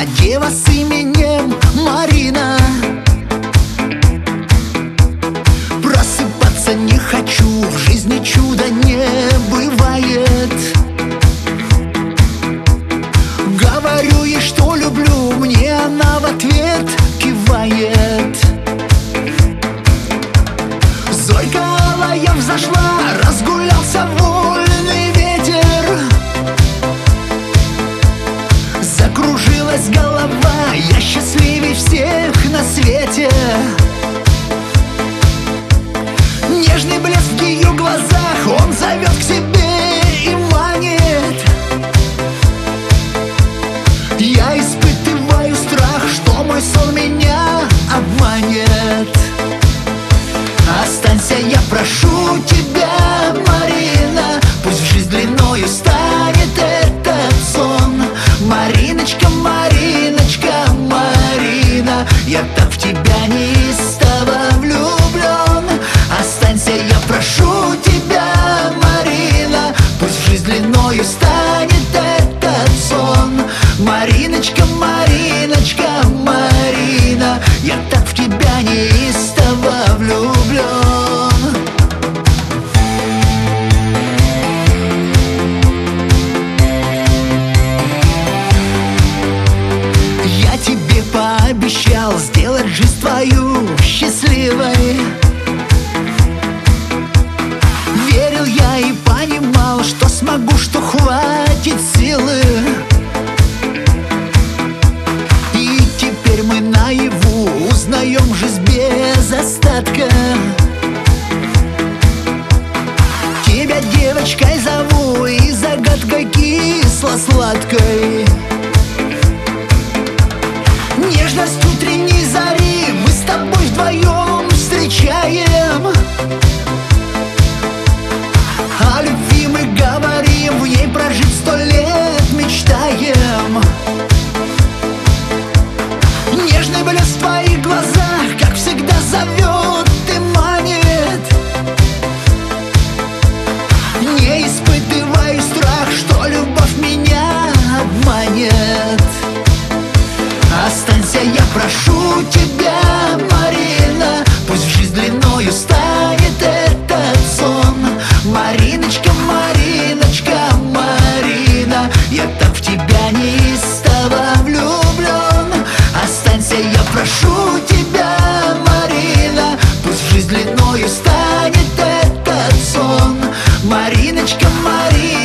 дева с именем Марина. Просыпаться не хочу, в жизни чуда не бывает. Говорю ей, что люблю, мне она в ответ кивает. Зорька алая взошла, разгулялся вольный ветер. Закружилась голова, я счастливей всех на свете. Нежный блеск в ее глазах, он зовет к себе и манит. Я испытываю страх, что мой сон меня обманет. Останься, я прошу тебя, Марина, пусть в жизнь длиною станет этот сон. Мариночка, Мариночка, Марина, я так в тебя неистово влюблен. Останься, я прошу тебя, Марина, пусть в жизнь длиною станет этот сон. Мариночка, Мариночка, Марина, я так в тебя неистово влюблен. Я тебе пообещал сделать жизнь твою счастливой. Верил я и понимал, что смогу, что хватит силы. И теперь мы наяву узнаем жизнь без остатка. Тебя девочкой зову и загадкой кисло-сладкой. Нежность утренней зари мы с тобой вдвоем встречаем. О любви мы говорим, в ней прожить 100 лет мечтаем. Нежный блеск в твоих глазах, как всегда, зовет и манит. Не испытывай страх, что любовь меня обманет. Останься, я прошу тебя, Марина, пусть в жизнь длиною станет этот сон. Мариночка, Мариночка, Марина, я так в тебя неистово влюблен. Останься, я прошу тебя, Марина, пусть в жизнь длиною станет этот сон. Мариночка, Марина.